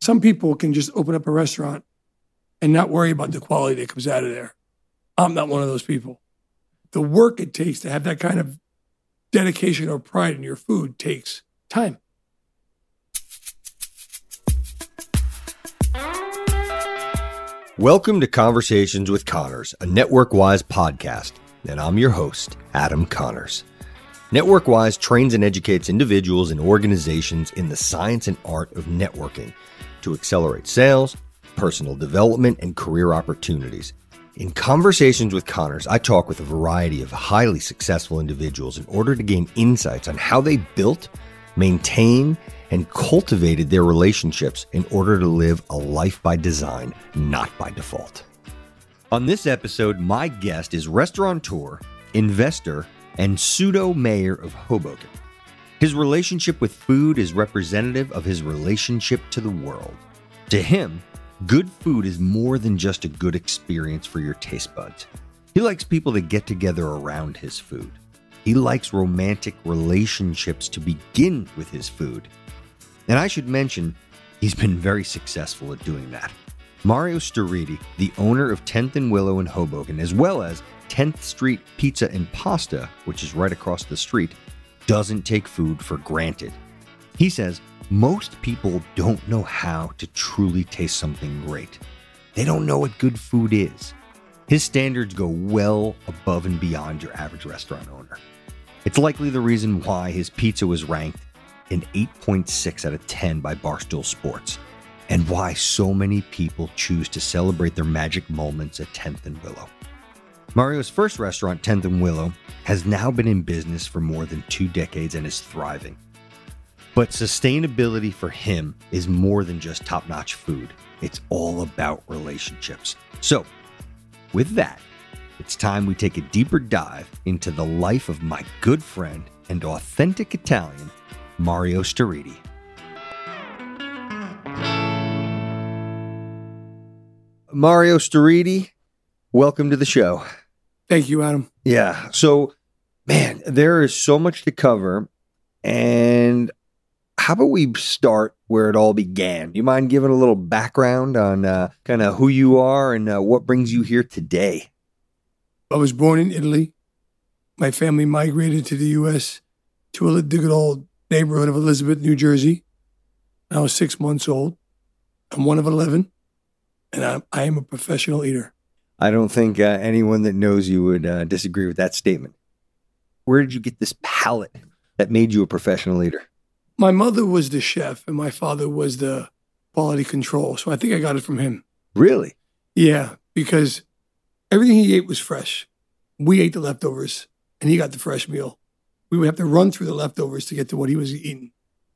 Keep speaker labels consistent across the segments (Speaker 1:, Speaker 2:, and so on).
Speaker 1: Some people can just open up a restaurant and not worry about the quality that comes out of there. I'm not one of those people. The work it takes to have that kind of dedication or pride in your food takes time.
Speaker 2: Welcome to Conversations with Connors, a NetworkWise podcast, and I'm your host, Adam Connors. NetworkWise trains and educates individuals and organizations in the science and art of networking to accelerate sales, personal development, and career opportunities. In Conversations with Connors, I talk with a variety of highly successful individuals in order to gain insights on how they built, maintained, and cultivated their relationships in order to live a life by design, not by default. On this episode, my guest is restaurateur, investor, and pseudo-mayor of Hoboken. His relationship with food is representative of his relationship to the world. To him, good food is more than just a good experience for your taste buds. He likes people to get together around his food. He likes romantic relationships to begin with his food. And I should mention, he's been very successful at doing that. Mario Sturiti, the owner of 10th and Willow in Hoboken, as well as 10th Street Pizza and Pasta, which is right across the street, doesn't take food for granted. He says most people don't know how to truly taste something great. They don't know what good food is. His standards go well above and beyond your average restaurant owner. It's likely the reason why his pizza was ranked an 8.6 out of 10 by Barstool Sports, and why so many people choose to celebrate their magic moments at 10th and Willow. Mario's first restaurant, 10th and Willow, has now been in business for more than 2 decades and is thriving. But sustainability for him is more than just top-notch food. It's all about relationships. So, with that, it's time we take a deeper dive into the life of my good friend and authentic Italian, Mario Sturiti. Mario Sturiti, welcome to the show.
Speaker 1: Thank you, Adam.
Speaker 2: Yeah. So, man, there is so much to cover. And how about we start where it all began? Do you mind giving a little background on kind of who you are and what brings you here today?
Speaker 1: I was born in Italy. My family migrated to the U.S. to the good old neighborhood of Elizabeth, New Jersey. I was 6 months old. I'm one of 11, and I am a professional eater.
Speaker 2: I don't think anyone that knows you would disagree with that statement. Where did you get this palate that made you a professional eater?
Speaker 1: My mother was the chef, and my father was the quality control, so I think I got it from him.
Speaker 2: Really?
Speaker 1: Yeah, because everything he ate was fresh. We ate the leftovers, and he got the fresh meal. We would have to run through the leftovers to get to what he was eating.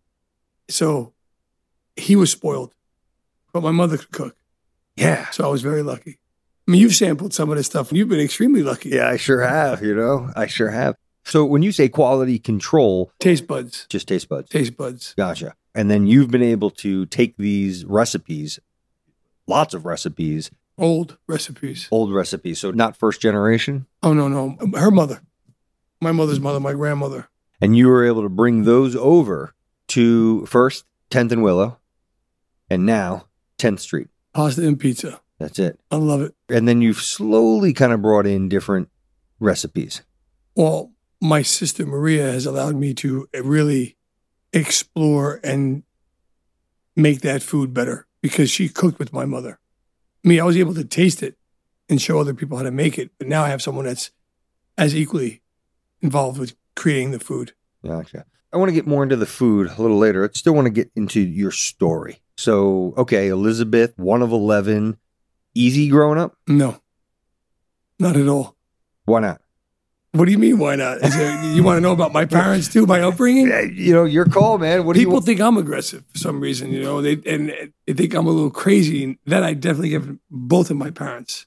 Speaker 1: So he was spoiled, but my mother could cook.
Speaker 2: Yeah.
Speaker 1: So I was very lucky. I mean, you've sampled some of this stuff, and you've been extremely lucky.
Speaker 2: Yeah, I sure have, I sure have. So when you say quality control...
Speaker 1: Taste buds.
Speaker 2: Just taste buds.
Speaker 1: Taste buds.
Speaker 2: Gotcha. And then you've been able to take these recipes, lots of recipes.
Speaker 1: Old recipes.
Speaker 2: So not first generation?
Speaker 1: Oh, no. Her mother. My mother's mother, my grandmother.
Speaker 2: And you were able to bring those over to first 10th and Willow, and now 10th Street.
Speaker 1: Pasta and pizza.
Speaker 2: That's it.
Speaker 1: I love it.
Speaker 2: And then you've slowly kind of brought in different recipes.
Speaker 1: Well, my sister Maria has allowed me to really explore and make that food better because she cooked with my mother. I mean, I was able to taste it and show other people how to make it, but now I have someone that's as equally involved with creating the food.
Speaker 2: Gotcha. I want to get more into the food a little later. I still want to get into your story. So, okay, Elizabeth, one of 11, easy growing up?
Speaker 1: No, not at all.
Speaker 2: Why not?
Speaker 1: What do you mean, why not? You want to know about my parents too, my upbringing?
Speaker 2: Your call, man.
Speaker 1: People think I'm aggressive for some reason, they think I'm a little crazy. And that I definitely give both of my parents.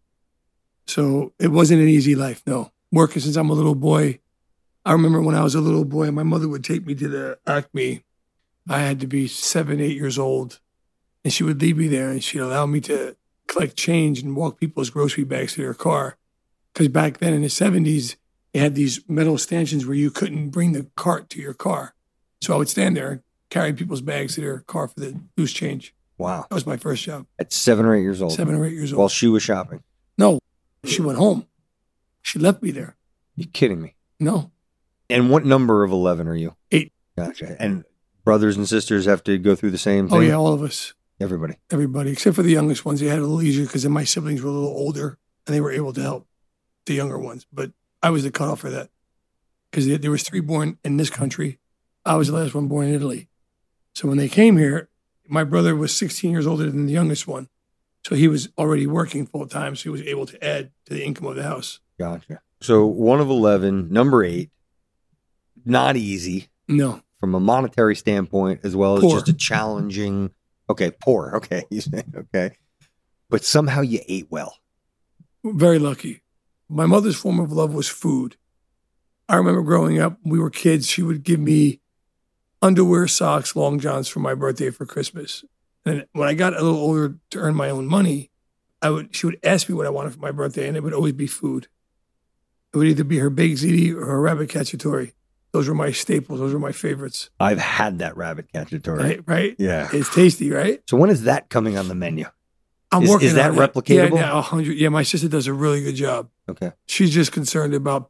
Speaker 1: So it wasn't an easy life, no. Working since I'm a little boy. I remember when I was a little boy, my mother would take me to the Acme. I had to be 7, 8 years old. And she would leave me there and she'd allow me to collect change and walk people's grocery bags to their car. Because back then in the 70s, they had these metal stanchions where you couldn't bring the cart to your car. So I would stand there and carry people's bags to their car for the loose change.
Speaker 2: Wow.
Speaker 1: That was my first job.
Speaker 2: At 7 or 8 years old.
Speaker 1: 7 or 8 years old.
Speaker 2: While she was shopping.
Speaker 1: No, she went home. She left me there.
Speaker 2: You're kidding me.
Speaker 1: No.
Speaker 2: And what number of 11 are you?
Speaker 1: 8.
Speaker 2: Gotcha. And brothers and sisters have to go through the same thing?
Speaker 1: Oh, yeah, all of us.
Speaker 2: Everybody,
Speaker 1: except for the youngest ones. They had a little easier because then my siblings were a little older and they were able to help the younger ones. But I was the cutoff for that because there was 3 born in this country. I was the last one born in Italy. So when they came here, my brother was 16 years older than the youngest one. So he was already working full time. So he was able to add to the income of the house.
Speaker 2: Gotcha. So one of 11, number 8, not easy.
Speaker 1: No.
Speaker 2: From a monetary standpoint, as well as
Speaker 1: Poor.
Speaker 2: just a challenging. Okay, poor. Okay, you say okay, but somehow you ate well.
Speaker 1: Very lucky. My mother's form of love was food. I remember growing up, we were kids. She would give me underwear, socks, long johns for my birthday for Christmas. And when I got a little older to earn my own money, she would ask me what I wanted for my birthday, and it would always be food. It would either be her baked ziti or her rabbit cacciatore. Those were my staples. Those were my favorites.
Speaker 2: I've had that rabbit cacciatore.
Speaker 1: Right?
Speaker 2: Yeah.
Speaker 1: It's tasty, right?
Speaker 2: So when is that coming on the menu?
Speaker 1: I'm working
Speaker 2: is that
Speaker 1: on it.
Speaker 2: replicatable?
Speaker 1: Yeah, 100. Yeah, my sister does a really good job.
Speaker 2: Okay.
Speaker 1: She's just concerned about.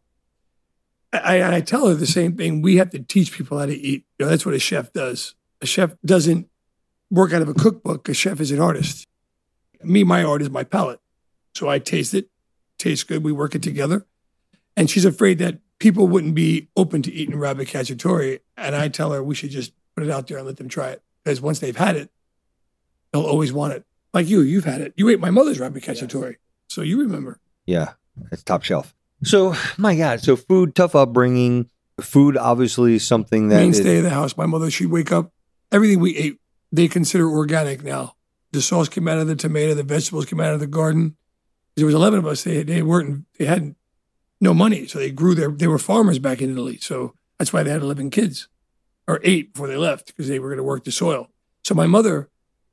Speaker 1: I tell her the same thing. We have to teach people how to eat. That's what a chef does. A chef doesn't work out of a cookbook. A chef is an artist. My art is my palate. So I taste it. Tastes good. We work it together. And she's afraid that people wouldn't be open to eating rabbit cacciatore. And I tell her we should just put it out there and let them try it. Because once they've had it, they'll always want it. Like you've had it. You ate my mother's rabbit cacciatore. Yeah. So you remember.
Speaker 2: Yeah, it's top shelf. So, my God, so food, tough upbringing. Food, obviously, something that
Speaker 1: mainstay of the house. My mother, she'd wake up. Everything we ate, they consider organic now. The sauce came out of the tomato. The vegetables came out of the garden. There was 11 of us. They hadn't no money, so they grew they were farmers back in Italy. So that's why they had 11 kids, or 8 before they left, because they were going to work the soil. So my mother,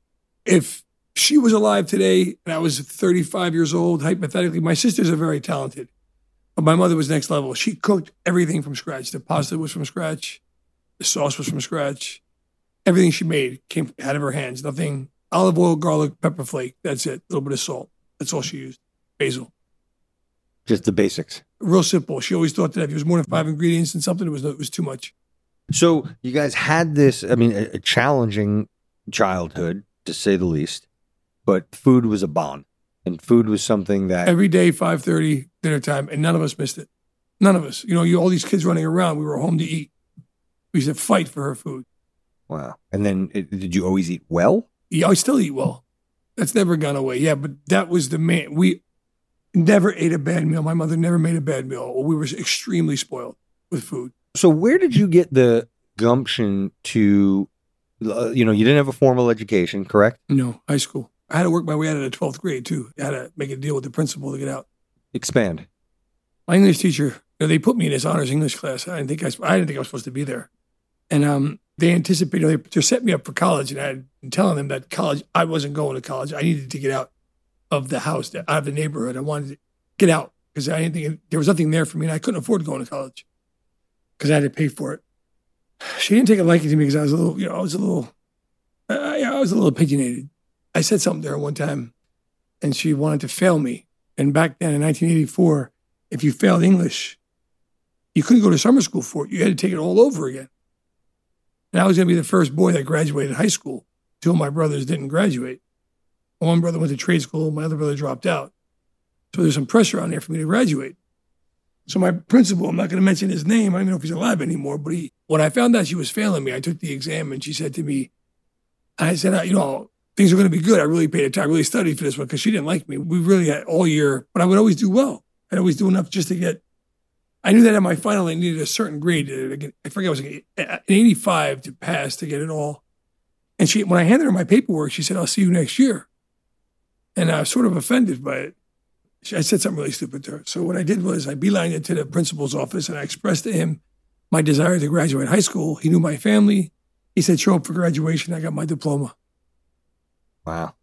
Speaker 1: if she was alive today and I was 35 years old, hypothetically, my sisters are very talented. But my mother was next level. She cooked everything from scratch. The pasta was from scratch. The sauce was from scratch. Everything she made came out of her hands. Nothing, olive oil, garlic, pepper flake. That's it. A little bit of salt. That's all she used. Basil.
Speaker 2: Just the basics.
Speaker 1: Real simple. She always thought that if it was more than 5 ingredients in something, it was too much.
Speaker 2: So you guys had this, a challenging childhood, to say the least, but food was a bond. And food was something that...
Speaker 1: Every day, 5:30, dinner time, and none of us missed it. None of us. All these kids running around, we were home to eat. We used to fight for her food.
Speaker 2: Wow. And then did you always eat well?
Speaker 1: Yeah, I still eat well. That's never gone away. Yeah, but that was the main... We never ate a bad meal. My mother never made a bad meal. We were extremely spoiled with food.
Speaker 2: So where did you get the gumption to... you didn't have a formal education, correct?
Speaker 1: No, high school. I had to work my way out of the 12th grade, too. I had to make a deal with the principal to get out.
Speaker 2: Expand.
Speaker 1: My English teacher, they put me in this honors English class. I didn't think I was supposed to be there. And they anticipated, they set me up for college. And I had been telling them that college, I wasn't going to college. I needed to get out of the house, out of the neighborhood. I wanted to get out because I didn't think there was nothing there for me. And I couldn't afford going to college because I had to pay for it. She didn't take a liking to me because I was a little, I was a little opinionated. I said something to her one time, and she wanted to fail me. And back then in 1984, if you failed English, you couldn't go to summer school for it. You had to take it all over again. And I was going to be the first boy that graduated high school. 2 of my brothers didn't graduate. One brother went to trade school. My other brother dropped out. So there's some pressure on there for me to graduate. So my principal, I'm not going to mention his name. I don't even know if he's alive anymore. But when I found out she was failing me, I took the exam, and she said to me, I said, things are going to be good. I really paid attention. I really studied for this one because she didn't like me. We really had all year, but I would always do well. I'd always do enough just to get, I knew that at my final I needed a certain grade. I forget, it was an 85 to pass to get it all. And when I handed her my paperwork, she said, I'll see you next year. And I was sort of offended by it. I said something really stupid to her. So what I did was I beelined it to the principal's office and I expressed to him my desire to graduate high school. He knew my family. He said, show up for graduation. I got my diploma.
Speaker 2: Wow.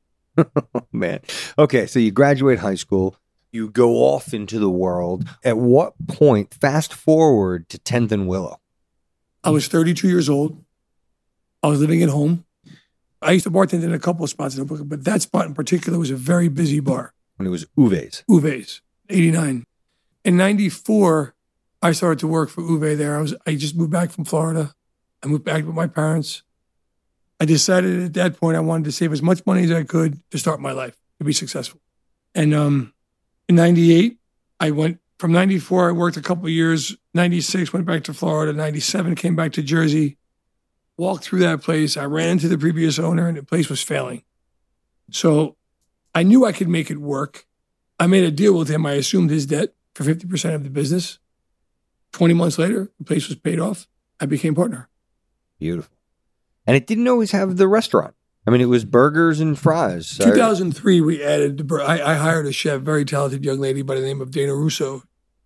Speaker 2: Man. Okay, so you graduate high school, you go off into the world. At what point, fast forward to 10th and Willow?
Speaker 1: I was 32 years old. I was living at home. I used to bartend in a couple of spots in Brooklyn, but that spot in particular was a very busy bar.
Speaker 2: When it was Uwe's.
Speaker 1: Uwe's, 89. In 94, I started to work for Uwe there. I just moved back from Florida. I moved back with my parents. I decided at that point I wanted to save as much money as I could to start my life, to be successful. And in 98, I went from 94, I worked a couple of years. 96, went back to Florida. 97, came back to Jersey. Walked through that place. I ran into the previous owner and the place was failing. So I knew I could make it work. I made a deal with him. I assumed his debt for 50% of the business. 20 months later, the place was paid off. I became partner.
Speaker 2: Beautiful. And it didn't always have the restaurant. I mean, it was burgers and fries.
Speaker 1: 2003, we added I hired a chef, very talented young lady by the name of Dana Russo.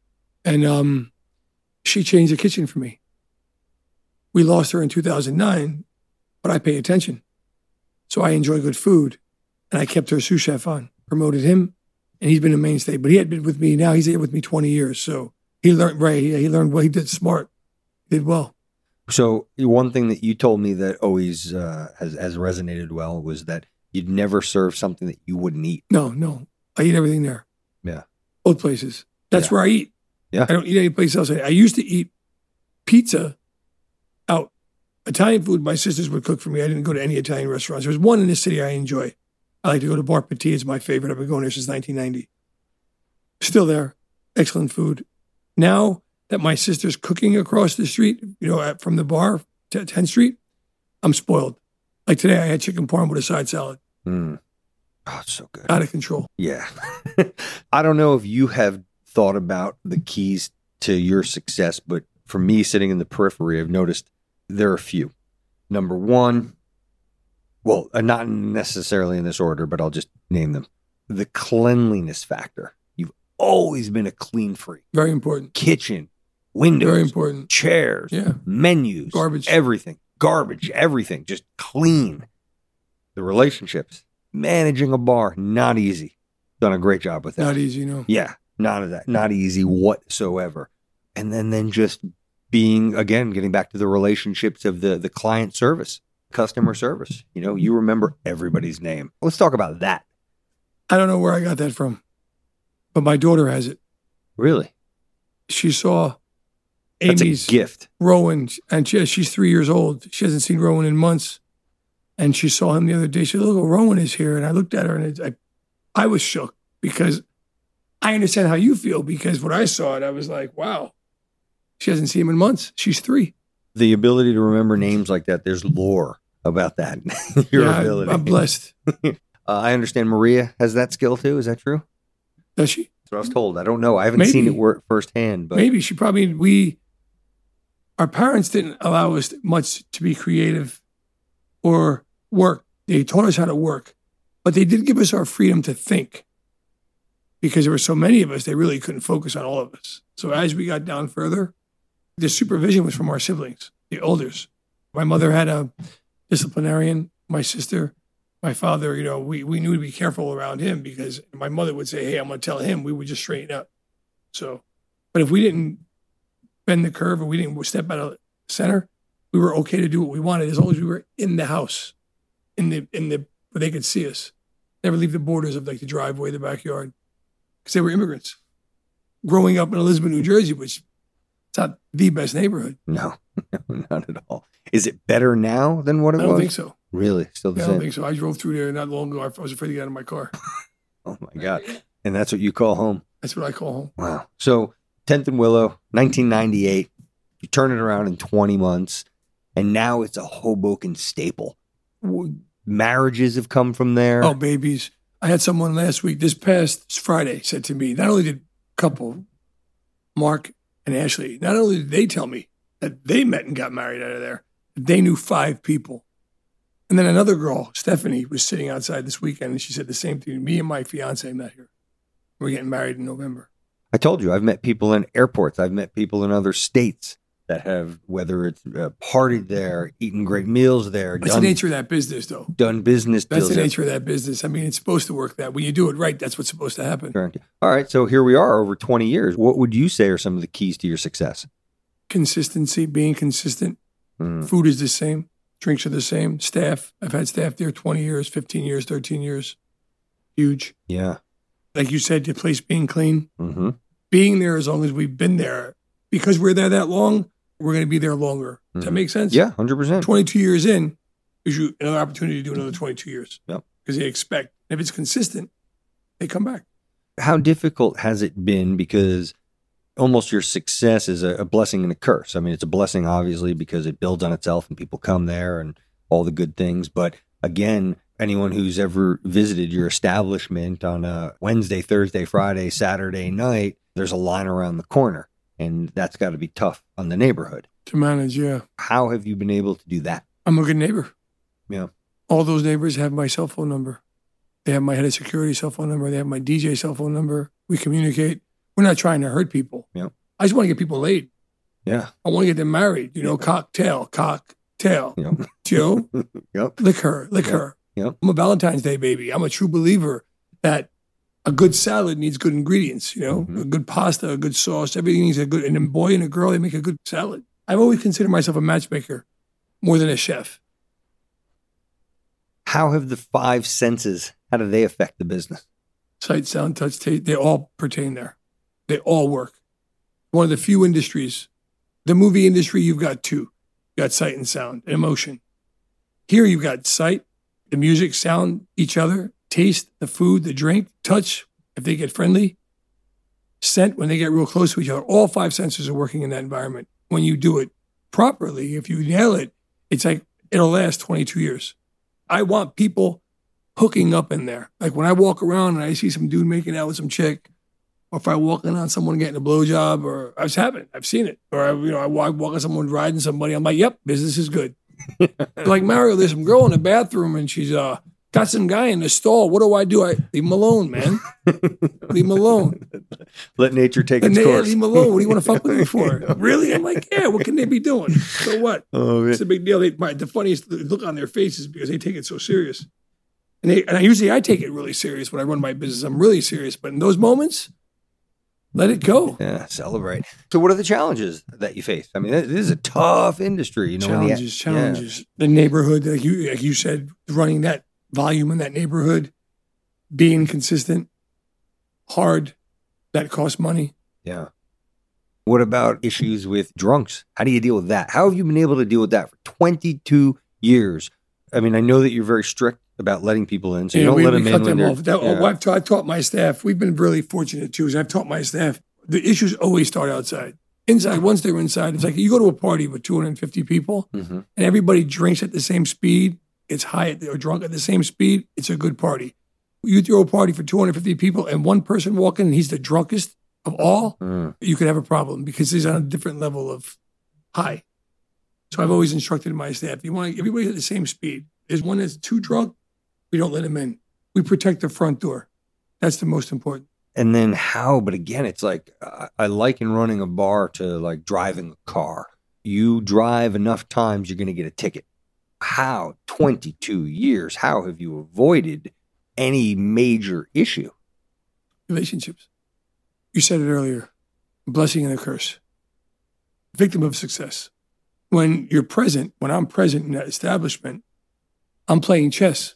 Speaker 1: And she changed the kitchen for me. We lost her in 2009, but I pay attention. So I enjoy good food. And I kept her sous chef on, promoted him, and he's been a mainstay. But he had been with me, now he's here with me 20 years. So he learned, right, he learned well, he did smart, did well.
Speaker 2: So one thing that you told me that always has resonated well was that you'd never serve something that you wouldn't eat.
Speaker 1: No. I eat everything there.
Speaker 2: Yeah.
Speaker 1: Both places. That's where I eat.
Speaker 2: Yeah.
Speaker 1: I don't eat any place else. I used to eat pizza out. Italian food, my sisters would cook for me. I didn't go to any Italian restaurants. There was one in the city I enjoy. I like to go to Bar Petit. It's my favorite. I've been going there since 1990. Still there. Excellent food. Now that my sister's cooking across the street, from the bar to 10th Street, I'm spoiled. Like today, I had chicken parm with a side salad.
Speaker 2: Oh, it's so good.
Speaker 1: Out of control.
Speaker 2: Yeah. I don't know if you have thought about the keys to your success, but for me, sitting in the periphery, I've noticed there are a few. Number one, well, not necessarily in this order, but I'll just name them. The cleanliness factor. You've always been a clean freak.
Speaker 1: Very important.
Speaker 2: Kitchen, windows,
Speaker 1: very important.
Speaker 2: Chairs, menus, garbage, everything, just clean. The relationships, managing a bar, not easy. Done a great job with that.
Speaker 1: Not easy, no.
Speaker 2: Yeah, none of that. Not easy whatsoever. And then just being, again, getting back to the relationships of the client service, customer service. You remember everybody's name. Let's talk about that.
Speaker 1: I don't know where I got that from, but my daughter has it.
Speaker 2: Really?
Speaker 1: She saw
Speaker 2: That's
Speaker 1: Amy's
Speaker 2: a gift.
Speaker 1: Rowan, and she's 3 years old. She hasn't seen Rowan in months. And she saw him the other day. She said, look, Rowan is here. And I looked at her and I was shook because I understand how you feel, because when I saw it, I was like, wow, she hasn't seen him in months. She's 3.
Speaker 2: The ability to remember names like that, there's lore about that. Your ability.
Speaker 1: I'm blessed.
Speaker 2: I understand Maria has that skill too. Is that true?
Speaker 1: Does she?
Speaker 2: That's what I was told. I don't know. I haven't seen it work firsthand. But
Speaker 1: maybe she probably, our parents didn't allow us much to be creative or work. They taught us how to work, but they did give us our freedom to think, because there were so many of us, they really couldn't focus on all of us. So as we got down further, the supervision was from our siblings, the elders. My mother had a disciplinarian, my sister, my father, we knew to be careful around him, because my mother would say, hey, I'm going to tell him, we would just straighten up. So, but if we didn't bend the curve or we didn't step out of center, we were okay to do what we wanted as long as we were in the house, in the where they could see us. Never leave the borders of like the driveway, the backyard, because they were immigrants. Growing up in Elizabeth, New Jersey, which it's not the best neighborhood.
Speaker 2: No, not at all. Is it better now than what it was?
Speaker 1: I don't think so.
Speaker 2: Really? Still the same?
Speaker 1: I don't think so. I drove through there not long ago. I was afraid to get out of my car.
Speaker 2: Oh my God. And that's what you call home?
Speaker 1: That's what I call home.
Speaker 2: Wow. So 10th and Willow, 1998, you turn it around in 20 months, and now it's a Hoboken staple. Marriages have come from there.
Speaker 1: Oh, babies. I had someone last week, this past Friday, said to me, not only did a couple, Mark and Ashley, not only did they tell me that they met and got married out of there, they knew 5 people. And then another girl, Stephanie, was sitting outside this weekend, and she said the same thing. Me and my fiance met here. We're getting married in November.
Speaker 2: I told you, I've met people in airports. I've met people in other states that have, whether it's partied there, eaten great meals there.
Speaker 1: That's the nature of that business, though.
Speaker 2: Done business deals.
Speaker 1: That's the nature of that business. I mean, it's supposed to work that. When you do it right, that's what's supposed to happen.
Speaker 2: Sure. All right, so here we are over 20 years. What would you say are some of the keys to your success?
Speaker 1: Consistency, being consistent. Food is the same. Drinks are the same. Staff, I've had staff there 20 years, 15 years, 13 years. Huge.
Speaker 2: Yeah.
Speaker 1: Like you said, the place being clean.
Speaker 2: Mm-hmm.
Speaker 1: Being there as long as we've been there. Because we're there that long, we're going to be there longer. Does that make sense?
Speaker 2: Yeah, 100%.
Speaker 1: 22 years in, gives you another opportunity to do another 22 years.
Speaker 2: Yep.
Speaker 1: Because they expect. If it's consistent, they come back.
Speaker 2: How difficult has it been? Because almost your success is a blessing and a curse. I mean, it's a blessing, obviously, because it builds on itself and people come there and all the good things. But again, anyone who's ever visited your establishment on a Wednesday, Thursday, Friday, Saturday night, there's a line around the corner. And that's got to be tough on the neighborhood.
Speaker 1: To manage, yeah.
Speaker 2: How have you been able to do that?
Speaker 1: I'm a good neighbor.
Speaker 2: Yeah.
Speaker 1: All those neighbors have my cell phone number. They have my head of security cell phone number. They have my DJ cell phone number. We communicate. We're not trying to hurt people.
Speaker 2: Yeah.
Speaker 1: I just want to get people laid.
Speaker 2: Yeah.
Speaker 1: I want to get them married. You know, cocktail.
Speaker 2: Yep.
Speaker 1: Joe,
Speaker 2: Yep.
Speaker 1: lick her.
Speaker 2: Yep.
Speaker 1: I'm a Valentine's Day baby. I'm a true believer that a good salad needs good ingredients, you know, a good pasta, a good sauce, everything needs a good, and a boy and a girl, they make a good salad. I've always considered myself a matchmaker more than a chef.
Speaker 2: How have the five senses, how do they affect the business?
Speaker 1: Sight, sound, touch, taste, they all pertain there. They all work. One of the few industries, the movie industry, you've got two. You've got sight and sound and emotion. Here you've got sight, the music, sound, each other, taste, the food, the drink, touch, if they get friendly, scent, when they get real close to each other. All five senses are working in that environment. When you do it properly, if you nail it, it's like it'll last 22 years. I want people hooking up in there. Like when I walk around and I see some dude making out with some chick, or if I walk in on someone getting a blowjob, or it's happened, I've seen it. Or I walk on someone riding somebody, I'm like, yep, business is good. Like Mario, there's some girl in the bathroom and she's got some guy in the stall. What do? I leave him alone, man. Leave him alone.
Speaker 2: Let nature take its course.
Speaker 1: Leave him alone. What do you want to fuck with me for? Really? I'm like, yeah, what can they be doing? So what?
Speaker 2: Oh,
Speaker 1: it's a big deal. The funniest look on their faces because they take it so serious. And I take it really serious when I run my business. I'm really serious. But in those moments, let it go.
Speaker 2: Yeah, celebrate. So what are the challenges that you face? I mean, this is a tough industry. You know,
Speaker 1: challenges.
Speaker 2: Yeah.
Speaker 1: The neighborhood, like you said, running that volume in that neighborhood, being consistent, hard, that costs money.
Speaker 2: Yeah. What about issues with drunks? How do you deal with that? How have you been able to deal with that for 22 years? I mean, I know that you're very strict about letting people in, so you don't let them in when they're...
Speaker 1: I've taught my staff. We've been really fortunate too. I've taught my staff. The issues always start outside. Inside, once they're inside, it's like you go to a party with 250 people, and everybody drinks at the same speed. It's high or drunk at the same speed. It's a good party. You throw a party for 250 people, and one person walk in, and he's the drunkest of all. You could have a problem because he's on a different level of high. So I've always instructed my staff: you want everybody at the same speed. There's one that's too drunk. We don't let him in. We protect the front door. That's the most important.
Speaker 2: And then how? But again, it's like I liken running a bar to like driving a car. You drive enough times, you're going to get a ticket. How? 22 years. How have you avoided any major issue?
Speaker 1: Relationships. You said it earlier. A blessing and a curse. Victim of success. When you're present, when I'm present in that establishment, I'm playing chess.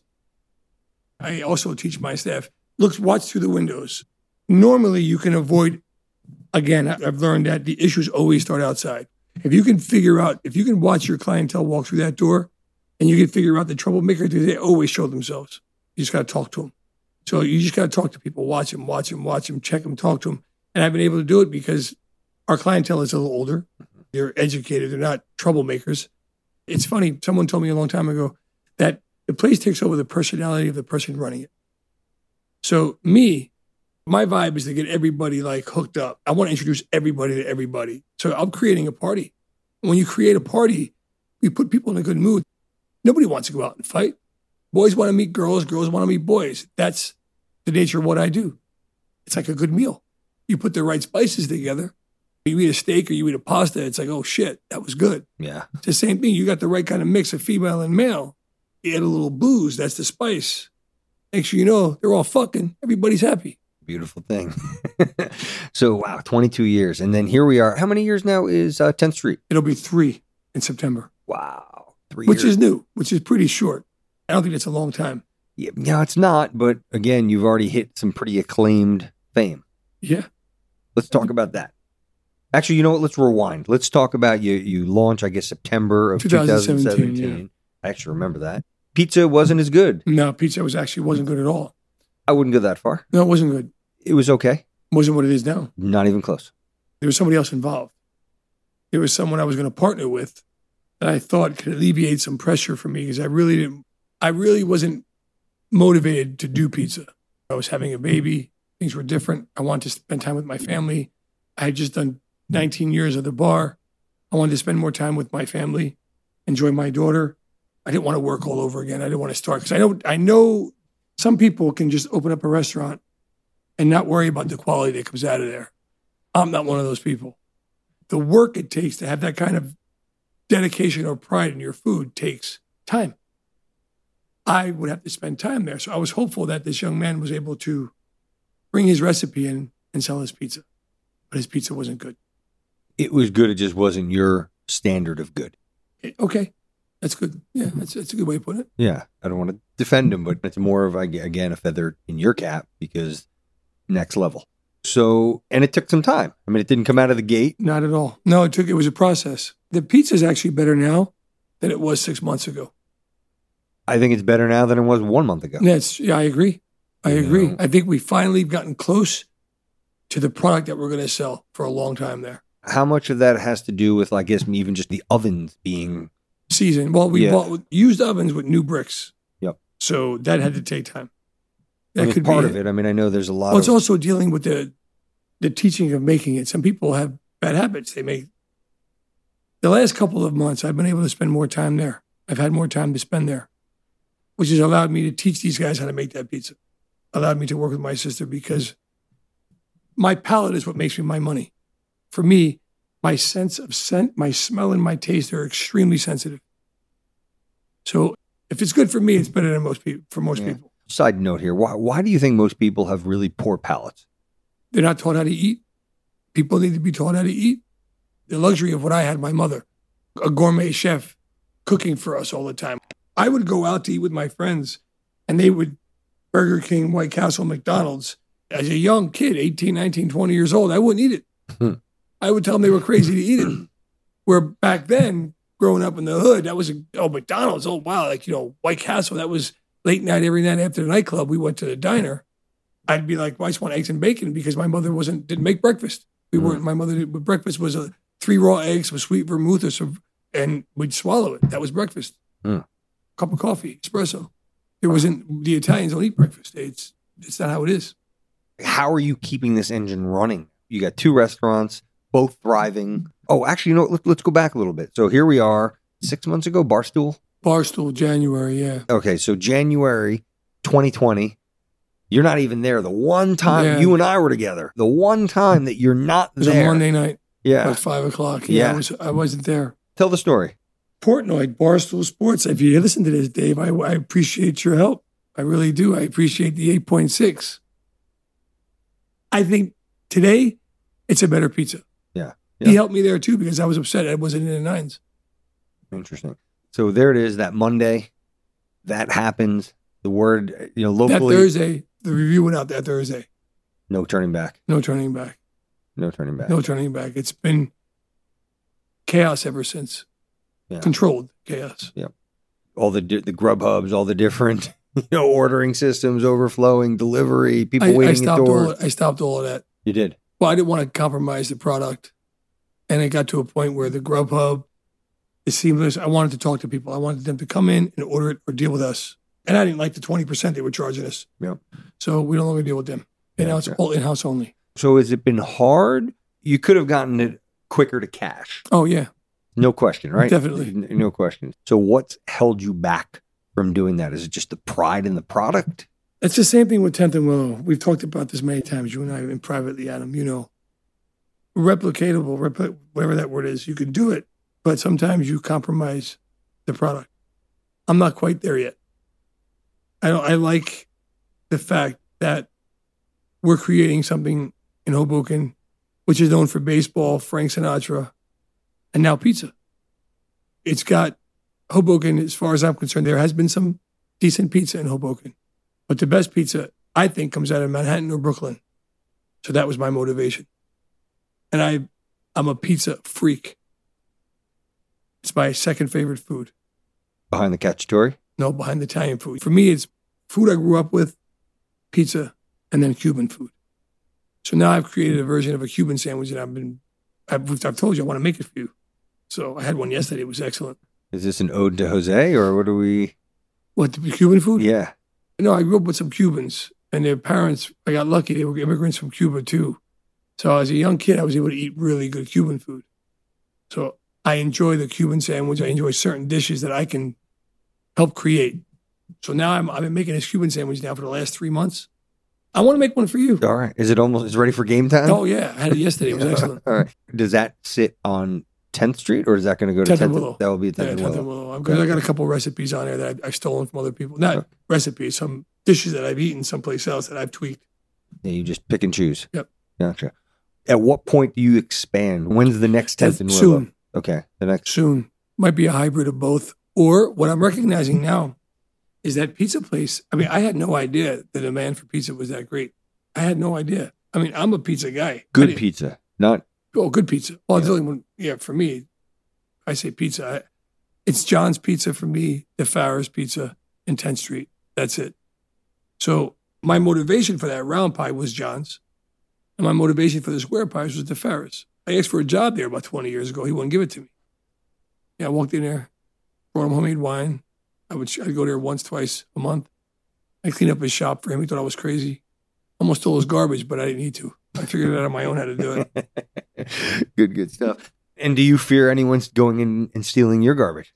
Speaker 1: I also teach my staff, watch through the windows. Normally you can avoid, again, I've learned that the issues always start outside. If you can watch your clientele walk through that door and you can figure out the troublemaker, they always show themselves. You just got to talk to them. So you just got to talk to people, watch them, check them, talk to them. And I've been able to do it because our clientele is a little older. They're educated. They're not troublemakers. It's funny. Someone told me a long time ago that the place takes over the personality of the person running it. So my vibe is to get everybody like hooked up. I want to introduce everybody to everybody. So I'm creating a party. When you create a party, you put people in a good mood. Nobody wants to go out and fight. Boys want to meet girls. Girls want to meet boys. That's the nature of what I do. It's like a good meal. You put the right spices together. You eat a steak or you eat a pasta. It's like, oh shit, that was good.
Speaker 2: Yeah.
Speaker 1: It's the same thing. You got the right kind of mix of female and male. You add a little booze. That's the spice. Next thing you know, they're all fucking. Everybody's happy.
Speaker 2: Beautiful thing. So, wow, 22 years. And then here we are. How many years now is 10th Street?
Speaker 1: It'll be 3 in September.
Speaker 2: Wow. 3
Speaker 1: which
Speaker 2: years.
Speaker 1: is new, which is pretty short. I don't think that's a long time.
Speaker 2: Yeah, no, it's not. But again, you've already hit some pretty acclaimed fame.
Speaker 1: Yeah.
Speaker 2: Let's talk about that. Actually, you know what? Let's rewind. Let's talk about you launch, I guess, September of 2017.
Speaker 1: Yeah.
Speaker 2: I actually remember that. Pizza wasn't as good.
Speaker 1: No, pizza wasn't good at all.
Speaker 2: I wouldn't go that far.
Speaker 1: No, it wasn't good.
Speaker 2: It was okay.
Speaker 1: It wasn't what it is now.
Speaker 2: Not even close.
Speaker 1: There was somebody else involved. There was someone I was going to partner with that I thought could alleviate some pressure for me because I really wasn't motivated to do pizza. I was having a baby. Things were different. I wanted to spend time with my family. I had just done 19 years of the bar. I wanted to spend more time with my family, enjoy my daughter. I didn't want to work all over again. I didn't want to start because I know some people can just open up a restaurant and not worry about the quality that comes out of there. I'm not one of those people. The work it takes to have that kind of dedication or pride in your food takes time. I would have to spend time there. So I was hopeful that this young man was able to bring his recipe in and sell his pizza. But his pizza wasn't good.
Speaker 2: It was good. It just wasn't your standard of good.
Speaker 1: Okay. That's good. Yeah, that's a good way to put it.
Speaker 2: Yeah. I don't want to defend him, but it's more of, again, a feather in your cap because next level. So, and it took some time. I mean, it didn't come out of the gate.
Speaker 1: Not at all. No, it was a process. The pizza is actually better now than it was 6 months ago.
Speaker 2: I think it's better now than it was 1 month ago.
Speaker 1: Yeah, I agree. I
Speaker 2: You
Speaker 1: agree.
Speaker 2: know.
Speaker 1: I think we finally gotten close to the product that we're going to sell for a long time there.
Speaker 2: How much of that has to do with, I guess, even just the ovens being...
Speaker 1: Season. Well, we
Speaker 2: Yeah.
Speaker 1: bought used ovens with new bricks.
Speaker 2: Yep.
Speaker 1: So that had to take time.
Speaker 2: I
Speaker 1: That
Speaker 2: mean,
Speaker 1: could
Speaker 2: part
Speaker 1: be
Speaker 2: of it. I mean, I know there's a lot
Speaker 1: Well, it's
Speaker 2: of...
Speaker 1: also dealing with the teaching of making it. Some people have bad habits. They make. The last couple of months, I've been able to spend more time there. I've had more time to spend there, which has allowed me to teach these guys how to make that pizza. Allowed me to work with my sister because my palate is what makes me my money. For me, my sense of scent, my smell, and my taste are extremely sensitive. So if it's good for me, it's better than most people. For most
Speaker 2: Yeah.
Speaker 1: people,
Speaker 2: Side note here. Why do you think most people have really poor palates?
Speaker 1: they're not taught how to eat. People need to be taught how to eat. The luxury of what I had, my mother, a gourmet chef, cooking for us all the time. I would go out to eat with my friends, and they would Burger King, White Castle, McDonald's. As a young kid, 18, 19, 20 years old, I wouldn't eat it. I would tell them they were crazy to eat it. Where back then, growing up in the hood, that was, McDonald's, oh, wow, White Castle, that was late night, every night after the nightclub, we went to the diner. I'd be like, well, I just want eggs and bacon because my mother didn't make breakfast. My mother, breakfast was 3 raw eggs with sweet vermouth and we'd swallow it. That was breakfast. Cup of coffee, espresso. The Italians don't eat breakfast. It's not how it is.
Speaker 2: How are you keeping this engine running? You got 2 restaurants, both thriving. Oh, actually, let's go back a little bit. So here we are, 6 months ago, Barstool.
Speaker 1: Barstool, January, yeah.
Speaker 2: Okay, so January 2020, you're not even there. The one time you and I were together, the one time that you're not
Speaker 1: It was
Speaker 2: there.
Speaker 1: a Monday night
Speaker 2: Yeah.
Speaker 1: at 5:00.
Speaker 2: Yeah.
Speaker 1: I wasn't there.
Speaker 2: Tell the story.
Speaker 1: Portnoy, Barstool Sports. If you listen to this, Dave, I appreciate your help. I really do. I appreciate the 8.6. I think today it's a better pizza.
Speaker 2: Yeah.
Speaker 1: He helped me there too because I was upset I wasn't in the 9s.
Speaker 2: Interesting. So there it is, that Monday. That happens. The word, locally.
Speaker 1: That Thursday, the review went out that Thursday.
Speaker 2: No turning back.
Speaker 1: No turning back.
Speaker 2: No turning back.
Speaker 1: No turning back. It's been chaos ever since.
Speaker 2: Yeah.
Speaker 1: Controlled chaos.
Speaker 2: All the Grubhubs, all the different, ordering systems, overflowing, delivery, people waiting at doors.
Speaker 1: I stopped all of that.
Speaker 2: You did.
Speaker 1: Well, I didn't want to compromise the product. And it got to a point where the Grubhub, the Seamless, I wanted to talk to people. I wanted them to come in and order it or deal with us. And I didn't like the 20% they were charging us.
Speaker 2: Yeah.
Speaker 1: So we no longer deal with them. And now it's all in-house only.
Speaker 2: So has it been hard? You could have gotten it quicker to cash.
Speaker 1: Oh, yeah.
Speaker 2: No question, right?
Speaker 1: Definitely.
Speaker 2: No question. So what's held you back from doing that? Is it just the pride in the product?
Speaker 1: It's the same thing with 10th and Willow. We've talked about this many times, you and I, and privately, Adam. Replicatable, whatever that word is, you can do it, but sometimes you compromise the product. I'm not quite there yet. I like the fact that we're creating something in Hoboken, which is known for baseball, Frank Sinatra, and now pizza. It's got Hoboken, as far as I'm concerned, there has been some decent pizza in Hoboken. But the best pizza, I think, comes out of Manhattan or Brooklyn. So that was my motivation. And I'm a pizza freak. It's my second favorite food.
Speaker 2: Behind the cacciatore?
Speaker 1: No, behind the Italian food. For me, it's food I grew up with, pizza, and then Cuban food. So now I've created a version of a Cuban sandwich that I've told you I want to make it for you. So I had one yesterday. It was excellent.
Speaker 2: Is this an ode to Jose, or what are we?
Speaker 1: What, the Cuban food?
Speaker 2: Yeah.
Speaker 1: No, I grew up with some Cubans, and their parents, I got lucky. They were immigrants from Cuba, too. So as a young kid, I was able to eat really good Cuban food. So I enjoy the Cuban sandwich. I enjoy certain dishes that I can help create. So now I've been making this Cuban sandwich now for the last 3 months. I want to make one for you.
Speaker 2: All right. Is it ready for game time?
Speaker 1: Oh, yeah. I had it yesterday. It was excellent.
Speaker 2: All right. Does that sit on 10th Street, or is that going to go to
Speaker 1: 10th and Willow?
Speaker 2: That will be 10th and
Speaker 1: 10th
Speaker 2: Willow.
Speaker 1: and Willow. I got a couple recipes on there that I've stolen from other people. Not recipes, some dishes that I've eaten someplace else that I've tweaked.
Speaker 2: Yeah, you just pick and choose.
Speaker 1: Yep.
Speaker 2: Gotcha. At what point do you expand? When's the next 10th and Willow?
Speaker 1: Soon.
Speaker 2: Okay. The next.
Speaker 1: Soon. Might be a hybrid of both. Or what I'm recognizing now is that pizza place, I had no idea the demand for pizza was that great. I had no idea. I'm a pizza guy.
Speaker 2: Good pizza, not.
Speaker 1: Oh, good pizza. Well, the only one, for me, I say pizza. It's John's Pizza for me, the Farrer's Pizza in 10th Street. That's it. So my motivation for that round pie was John's. And my motivation for the square pies was the Farrer's. I asked for a job there about 20 years ago. He wouldn't give it to me. Yeah, I walked in there, brought him homemade wine. I'd go there once, twice a month. I cleaned up his shop for him. He thought I was crazy. Almost stole his garbage, but I didn't need to. I figured it out on my own how to do
Speaker 2: it. Good stuff. And do you fear anyone's going in and stealing your garbage?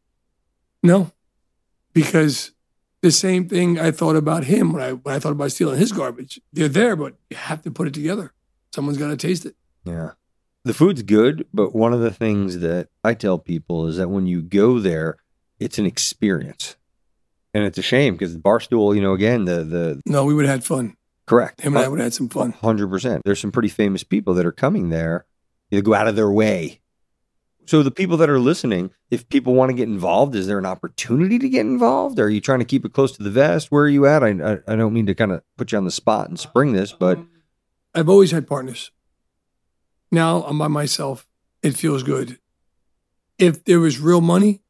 Speaker 1: No, because the same thing I thought about him when I thought about stealing his garbage. They're there, but you have to put it together. Someone's got to taste it.
Speaker 2: Yeah. The food's good, but one of the things that I tell people is that when you go there, it's an experience. And it's a shame because Barstool, again,
Speaker 1: No, we would have had fun.
Speaker 2: Correct.
Speaker 1: Him and I would have had some fun.
Speaker 2: 100%. There's some pretty famous people that are coming there. They go out of their way. So the people that are listening, if people want to get involved, is there an opportunity to get involved? Are you trying to keep it close to the vest? Where are you at? I don't mean to kind of put you on the spot and spring this, but
Speaker 1: I've always had partners. Now I'm by myself. It feels good. If there was real money,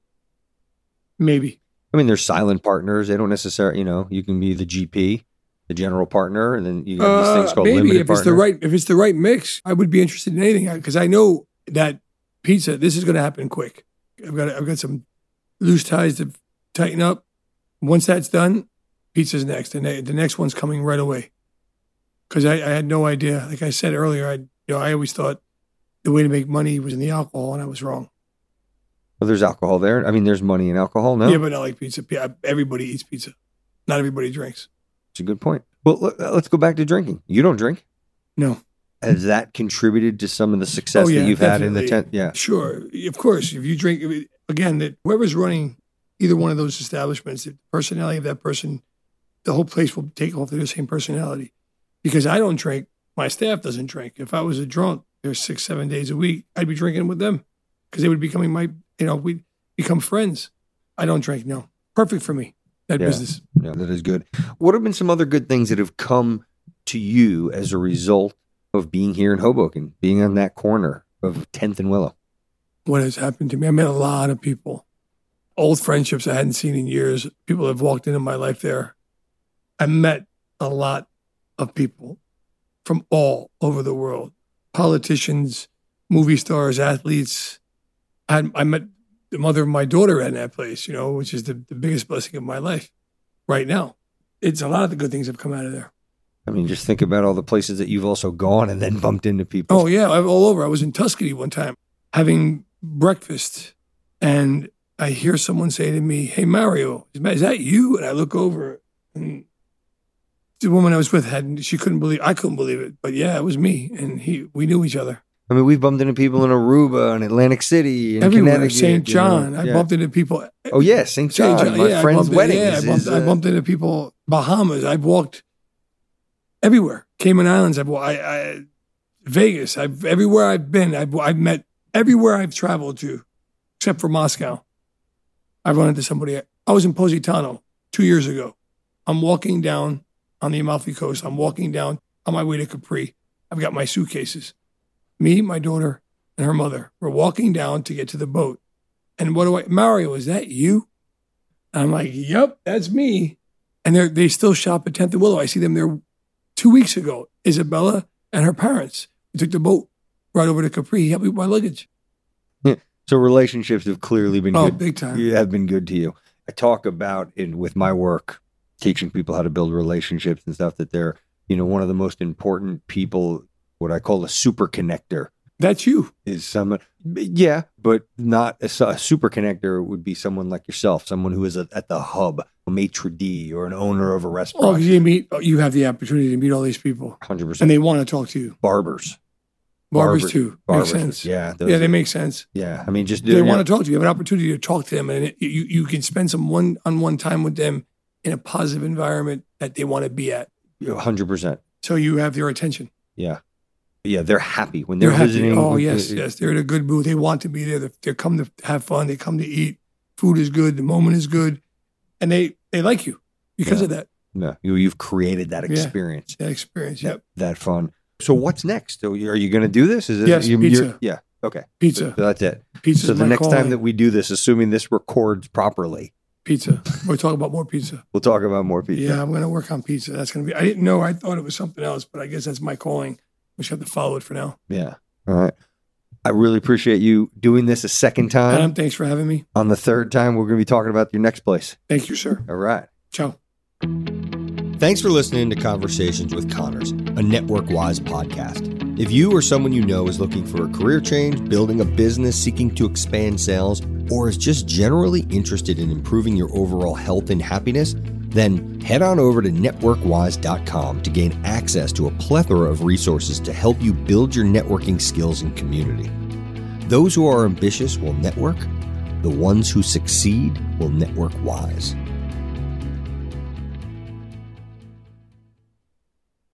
Speaker 1: maybe.
Speaker 2: There's silent partners. They don't necessarily, you can be the GP, the general partner, and then you have these things called
Speaker 1: maybe
Speaker 2: limited partner.
Speaker 1: If it's the right mix, I would be interested in anything because I know that pizza, this is going to happen quick. I've got some loose ties to tighten up. Once that's done, pizza's next, and the next one's coming right away. Because I had no idea. Like I said earlier, I always thought the way to make money was in the alcohol, and I was wrong.
Speaker 2: Well, there's alcohol there. There's money in alcohol, no?
Speaker 1: Yeah, but not like pizza. Everybody eats pizza. Not everybody drinks.
Speaker 2: That's a good point. Well, let's go back to drinking. You don't drink?
Speaker 1: No.
Speaker 2: Has that contributed to some of the success that you've had in the tent? Yeah.
Speaker 1: Sure. Of course. If you drink, again, whoever's running either one of those establishments, the personality of that person, the whole place will take off their same personality. Because I don't drink, my staff doesn't drink. If I was a drunk, there's 6-7 days a week, I'd be drinking with them because they would be becoming we'd become friends. I don't drink, no. Perfect for me, that business.
Speaker 2: Yeah, that is good. What have been some other good things that have come to you as a result of being here in Hoboken, being on that corner of 10th and Willow?
Speaker 1: What has happened to me? I met a lot of people, old friendships I hadn't seen in years. People have walked into my life there. I met a lot of people from all over the world, politicians, movie stars, athletes. I met the mother of my daughter in that place, which is the biggest blessing of my life right now. It's a lot of the good things have come out of there.
Speaker 2: Just think about all the places that you've also gone and then bumped into people.
Speaker 1: Oh, yeah, all over. I was in Tuscany one time having breakfast, and I hear someone say to me, "Hey, Mario, is that you?" And I look over, and the woman I was with I couldn't believe it. But yeah, it was me, and we knew each other.
Speaker 2: We've bumped into people in Aruba and Atlantic City and
Speaker 1: everywhere.
Speaker 2: Connecticut.
Speaker 1: St. John. I bumped into people.
Speaker 2: Oh, yeah, St. John. My friend's wedding.
Speaker 1: I bumped into people. Bahamas. I've walked everywhere. Cayman Islands. Vegas. Everywhere I've been. I've met everywhere I've traveled to, except for Moscow. I run into somebody. I was in Positano 2 years ago. I'm walking down on the Amalfi Coast. I'm walking down on my way to Capri. I've got my suitcases. Me, my daughter, and her mother. We're walking down to get to the boat. And Mario, is that you? And I'm like, yep, that's me. And they still shop at 10th and Willow. I see them there 2 weeks ago. Isabella and her parents. We took the boat right over to Capri. He helped me with my luggage.
Speaker 2: So relationships have clearly been good.
Speaker 1: Oh, big time.
Speaker 2: Have been good to you. I talk about with my work, teaching people how to build relationships and stuff, that they're, one of the most important people, what I call a super connector.
Speaker 1: That's you.
Speaker 2: Is someone, yeah, but not a super connector would be someone like yourself, someone who is at the hub, a maitre d' or an owner of a restaurant.
Speaker 1: Oh, you have the opportunity to meet all these people.
Speaker 2: 100%.
Speaker 1: And they want to talk to you.
Speaker 2: Barbers
Speaker 1: too.
Speaker 2: Barbers,
Speaker 1: makes sense.
Speaker 2: Yeah.
Speaker 1: They make sense.
Speaker 2: Yeah. I mean,
Speaker 1: they want to talk to you. You have an opportunity to talk to them, and you can spend some one-on-one time with them in a positive environment that they want to be at.
Speaker 2: 100%.
Speaker 1: So you have their attention.
Speaker 2: Yeah. Yeah, they're happy when they're visiting.
Speaker 1: Oh, yes. They're in a good mood. They want to be there. They come to have fun. They come to eat. Food is good. The moment is good. And they like you because of that.
Speaker 2: Yeah. You've created that experience.
Speaker 1: That experience, yep.
Speaker 2: That fun. So what's next? So are you going to do this? Is it,
Speaker 1: yes, pizza.
Speaker 2: Yeah, okay.
Speaker 1: Pizza.
Speaker 2: So that's it.
Speaker 1: Pizza.
Speaker 2: So the next time that we do this, assuming this records properly.
Speaker 1: Pizza. We'll talk about more pizza.
Speaker 2: We'll talk about more pizza.
Speaker 1: Yeah, I'm going to work on pizza. That's going to be, I didn't know. I thought it was something else, but I guess that's my calling. We should have to follow it for now.
Speaker 2: Yeah. All right. I really appreciate you doing this a second time.
Speaker 1: Adam, thanks for having me.
Speaker 2: On the third time, we're going to be talking about your next place.
Speaker 1: Thank you, sir.
Speaker 2: All right.
Speaker 1: Ciao.
Speaker 2: Thanks for listening to Conversations with Connors, a NetworkWise podcast. If you or someone you know is looking for a career change, building a business, seeking to expand sales, or is just generally interested in improving your overall health and happiness, then head on over to networkwise.com to gain access to a plethora of resources to help you build your networking skills and community. Those who are ambitious will network. The ones who succeed will network wise.